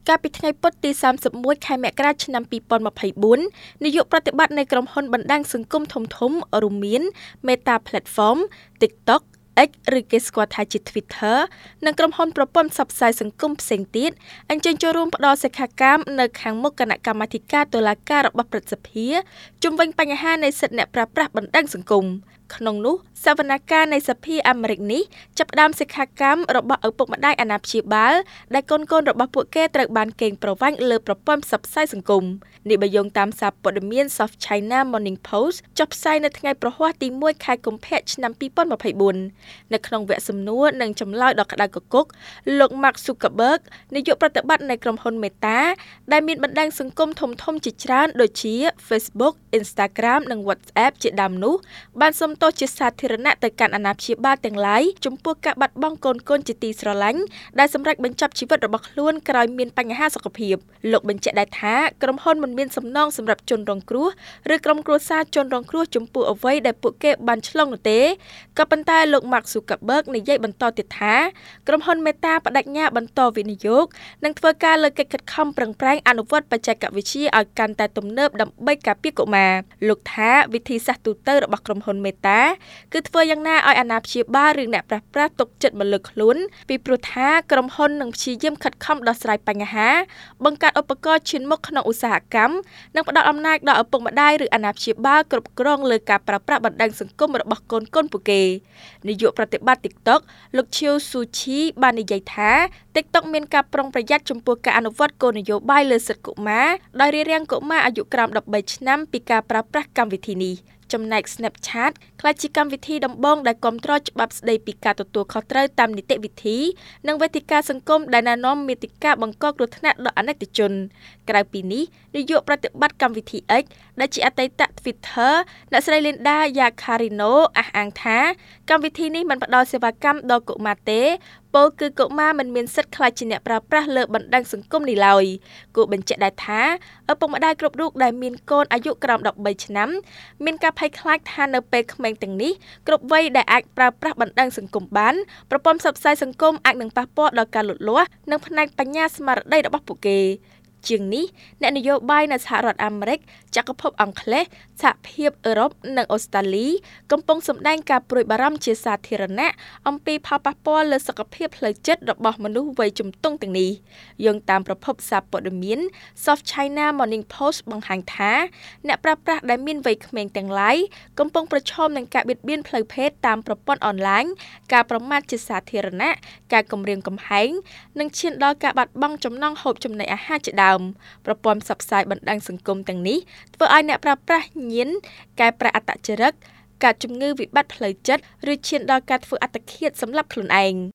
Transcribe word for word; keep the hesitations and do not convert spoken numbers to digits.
កាលពីថ្ងៃពុធទីសាមសិបមួយខែមករាឆ្នាំពីរពាន់ម្ភៃបួននាយកប្រតិបត្តិនៃក្រុមហ៊ុនបណ្ដាញសង្គមធំធំរួមមាន Meta Platform, TikTok, X ឬគេស្គាល់ថាជា Twitter និងក្រុមហ៊ុនប្រព័ន្ធផ្សព្វផ្សាយសង្គមផ្សេងទៀតអញ្ជើញចូលរួមផ្ដល់សិក្ខាកាមនៅខាងមុខគណៈកម្មាធិការតុលាការរបស់ព្រឹទ្ធសភាជុំវិញបញ្ហានៃសិទ្ធិអ្នកប្រើប្រាស់បណ្ដាញសង្គមក្នុងនោះសវនកម្មនៃសភាអាមេរិកនេះចាប់ផ្ដើមសិក្ខាកម្មរបស់ឪពុកម្ដាយអាណាព្យាបាលដែលកូនៗរបស់ពួកគេត្រូវបានកេងប្រវ័ញ្ចលើប្រព័ន្ធផ្សព្វផ្សាយសង្គមនេះបើយោងតាមសារព័ត៌មាន South China Morning Post ចុះផ្សាយនៅថ្ងៃប្រហ័សទីមួយខែកុម្ភៈឆ្នាំពីរពាន់ម្ភៃបួននៅក្នុងវគ្គសំណួរនិងចម្លើយដ៏ក្តៅគគុកលោក Mark Zuckerberg នាយកប្រតិបត្តិនៃក្រុមហ៊ុន Meta ដែលមានបណ្ដាញសង្គមធំៗជាច្រើនដូចជា Facebook, Instagram និង WhatsApp ជាដើមនោះបានសុំទោសជាសាធារណៈទៅកាន់អាណាព្យាបាលទាំងឡាយចំពោះការបាត់បង់កូនកូនជាទីស្រឡាញ់ដែលសម្រេចបញ្ចប់ជីវិតរបស់ខ្លួនក្រោយមានបញ្ហាសុខភាពលោកបញ្ជាក់ដែរថាក្រុមហ៊ុនមិនមានសំណងសម្រាប់ជនរងគ្រោះឬក្រុមគ្រួសារជនរងគ្រោះចំពោះអ្វីដែលពួកគេបានឆ្លងនោះទេក៏ប៉ុន្តែលោក Mark Zuckerberg និយាយបន្តទៀតថាក្រុមហ៊ុន Meta បដិញ្ញាបន្តវិនិយោគនិងធ្វើការលើកិច្ចខិតខំប្រឹងប្រែងអនុវត្តបច្ចេកវិទ្យាឲ្យកាន់តែទំនើបដើម្បីការពារកុមារលោកថាវិធីសាស្ត្រទូទៅរបស់ក្រុមហ៊ុន Metaគឺធ្វើយ៉ាងណាឲ្យអាណាព្យាបាលឬអ្នកប្រាស្រ័យទុកចិត្តមកលើខ្លួនពីព្រោះថាក្រុមហ៊ុននឹងព្យាយាមខិតខំដោះស្រាយបញ្ហាបង្កើតឧបករណ៍ឈានមុខក្នុងឧស្សាហកម្មនិងផ្ដល់អំណាចដល់ឪពុកម្ដាយឬអាណាព្យាបាលគ្រប់គ្រងលើការប្រើប្រាស់បណ្ដាញសង្គមរបស់កូនកូនពួកគេនាយកប្រតិបត្តិ TikTok លោក Chiu Suchi បាននិយាយថា TikTok មានការប្រុងប្រយ័ត្នចំពោះការអនុវត្តគោលនយោបាយលើសិទ្ធិកុមារដោយរារាំងកុមារអាយុក្រោមដប់បីឆ្នាំពីការប្រើប្រាស់កម្មវិធីនេះចំណែក Snapchat ក្លាយជាកម្មវិធីដំបូងដែលគាំទ្រច្បាប់ស្តីពីការទទួលខុសត្រូវតាមនីតិវិធីនិងវេទិកាសង្គមដែលណែនាំមាតិកាបង្កគ្រោះថ្នាក់ដល់អនិច្ចជនក្រៅពីនេះនាយកប្រតិបត្តិកម្មវិធី X ដែលជាអតីត Twitter អ្នកស្រី Linda Yaccarino អះអាងថាកម្មវិធីនេះមិនផ្ដល់សេវាកម្មដល់កុមារទេពោលគឺកុមារមិនមានសិទ្ធិខ្លាចជាអ្នកប្រើប្រាស់លើបណ្ដាញសង្គមនេះឡើយគួរបញ្ជាក់ដែរថាឪពុកម្ដាយគ្រប់រូបដែលមានកូនអាយុក្រោមដប់បីឆ្នាំមានការភ័យខ្លាចថានៅពេលក្មេងទាំងនេះគ្រប់វ័យដែលអាចប្រើប្រាស់បណ្ដាញសង្គមបានប្រព័ន្ធផ្សព្វផ្សាយសង្គមអាចនឹងប៉ះពាល់ដល់ការលូតលាស់និងផ្នែកបញ្ញាស្មារតីរបស់ពួកគេជាងនេះអ្នកនយោបាយនៅសហរដ្ឋអាមេរិកចក្រភពអង់គ្លេសសហភាពអឺរ៉ុបនិងអូស្ត្រាលីកំពុងសម្ដែងការព្រួយបារម្ភជាសាធារណៈអំពីផលប៉ះពាល់លើសុខភាពផ្លូវចិត្តរបស់មនុស្សវ័យជំទង់ទាំងនេះយោងតាមប្រភពសារព័ត៌មាន South China Morning Post បង្ហាញថាអ្នកប្រើប្រាស់ដែលមានវ័យក្មេងទាំងឡាយកំពុងប្រឈមនឹងការបៀតបៀនផ្លូវភេទតាមប្រព័ន្ធអនឡាញការប្រមាថជាសាធារណៈការគំរាមកំហែងនិងឈានដល់ការបាត់បង់ចំណង់ហូបចំណីអាហារជាដើមប្រព័ន្ធផ្សព្វផ្សាយបណ្ដាញសង្គមទាំងនេះធ្វើឲ្យអ្នកប្រើប្រាស់ញៀនកែប្រែអត្តចរិតកើតជំងឺវិបត្តិផ្លូវចិត្តឬឈានដល់ការធ្វើអត្តឃាតសម្លាប់ខ្លួនឯង